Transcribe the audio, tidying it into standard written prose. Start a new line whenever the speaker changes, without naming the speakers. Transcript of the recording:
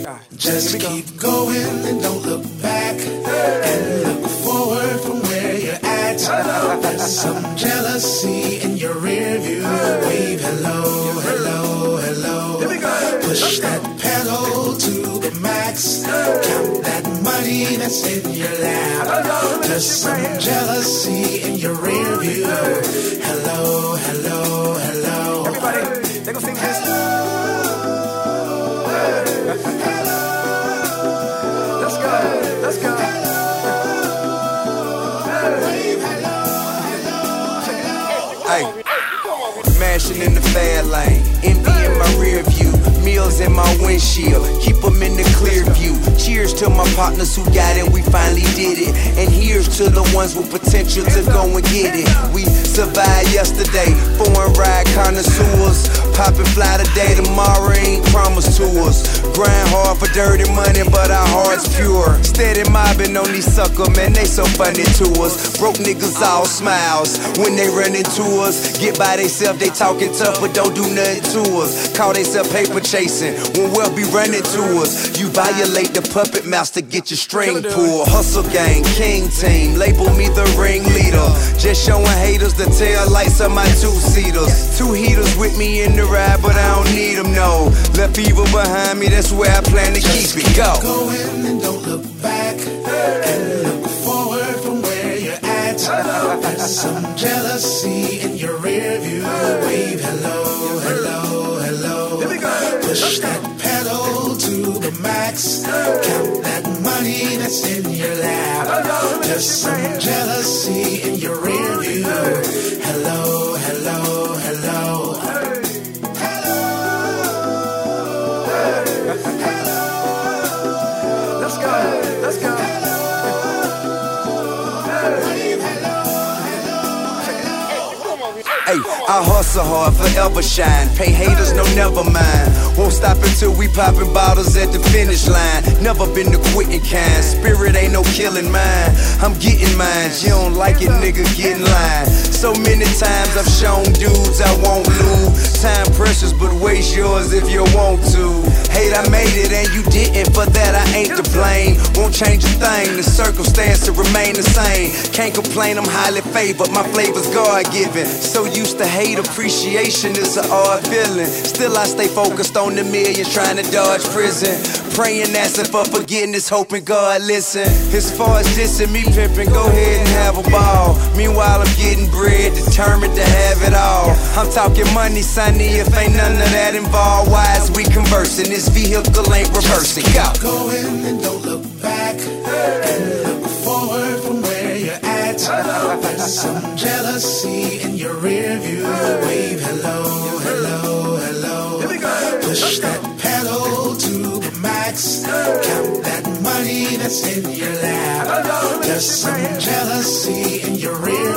Just keep going and don't look back, and look forward from where you're at. There's some jealousy in your rear view. Wave hello, hello, hello. Push that pedal to the max. Count that money that's in your lap. There's some jealousy in your rear view. Hello, hello, hello.
Everybody, they gon' sing this. Let's go, let's go. Hey, mashing in the fast lane, envy in my rear view, meals in my windshield, keep them in the clear view. Cheers to my partners who got it, we finally did it. And here's to the ones with potential to go and get it. We survived yesterday, foreign ride connoisseurs, poppin' fly today, tomorrow ain't promised to us. Grind hard for dirty money, but our heart's pure. Steady mobbing on these sucker, man, they so funny to us. Broke niggas all smiles when they run into us. Get by theyself, they talking tough, but don't do nothing to us. Call theyself paper chasing when we'll be running to us. You violate the puppet master, get your string pulled. Hustle gang, king team, label me the ringleader. Just showing haters the tail lights of my two-seaters. Two heaters with me in the ride, but I don't need them, no. Left evil behind me, that's where I plan to keep it. Go.
Go in and don't look back, and look forward from where you're at. There's some jealousy in your rear view. Wave hello, hello, hello. Push that pedal to the max. Count that money that's in your lap. There's some jealousy in your rear view. Hello, hello, hello.
Let's go, let's go. Hey, I hustle hard, forever shine. Pay haters, no never mind. Won't stop until we poppin' bottles at the finish line. Never been the quitting kind. Spirit ain't no killing mine. I'm getting mine. You don't like it, nigga, get in line. So many times I've shown dudes I won't lose. Time precious, but waste yours if you want to. Hate, I made it and you didn't. For that I ain't to blame. Won't change a thing. The circumstance to remain the same. Can't complain, I'm highly favored. My flavor's God-given. So used to hate, appreciation is an odd feeling. Still I stay focused on the millions, trying to dodge prison. Praying, asking for forgiveness, hoping God listen. As far as dissing me pimping, go ahead and have a ball. Meanwhile I'm getting bread, determined to have it all. I'm talking money, sonny, if ain't none of that involved. Why is we conversing? This vehicle ain't reversing. Go.
Go in and don't look back, and look forward from where you're at. There's some jealousy in your rear view. Wave hello, hello, hello. Push that pedal to the max. Count that money that's in your lap. There's some jealousy in your rear